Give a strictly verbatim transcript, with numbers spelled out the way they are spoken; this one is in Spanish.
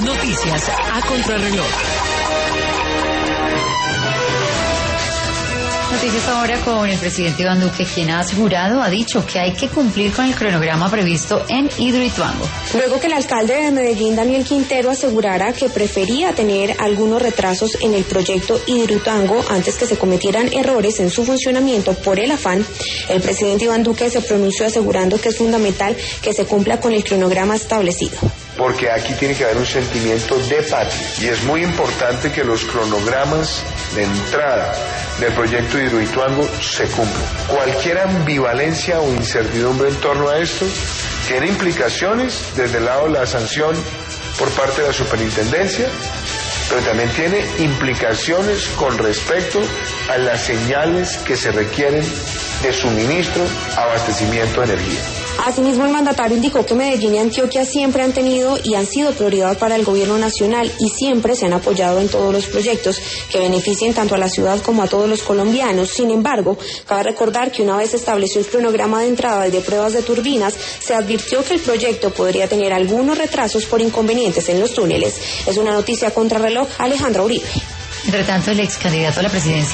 Noticias a contrarreloj. Noticias ahora con el presidente Iván Duque, quien ha asegurado, ha dicho que hay que cumplir con el cronograma previsto en Hidroituango. Luego que el alcalde de Medellín, Daniel Quintero, asegurara que prefería tener algunos retrasos en el proyecto Hidroituango antes que se cometieran errores en su funcionamiento por el afán, el presidente Iván Duque se pronunció asegurando que es fundamental que se cumpla con el cronograma establecido. Porque aquí tiene que haber un sentimiento de patria y es muy importante que los cronogramas de entrada del proyecto de Hidroituango se cumplan. Cualquier ambivalencia o incertidumbre en torno a esto tiene implicaciones desde el lado de la sanción por parte de la superintendencia, pero también tiene implicaciones con respecto a las señales que se requieren de suministro, abastecimiento de energía. Asimismo, el mandatario indicó que Medellín y Antioquia siempre han tenido y han sido prioridad para el gobierno nacional y siempre se han apoyado en todos los proyectos que beneficien tanto a la ciudad como a todos los colombianos. Sin embargo, cabe recordar que una vez se estableció el cronograma de entrada y de pruebas de turbinas, se advirtió que el proyecto podría tener algunos retrasos por inconvenientes en los túneles. Es una noticia contrarreloj, Alejandra Uribe. Entre tanto, el ex candidato a la presidencia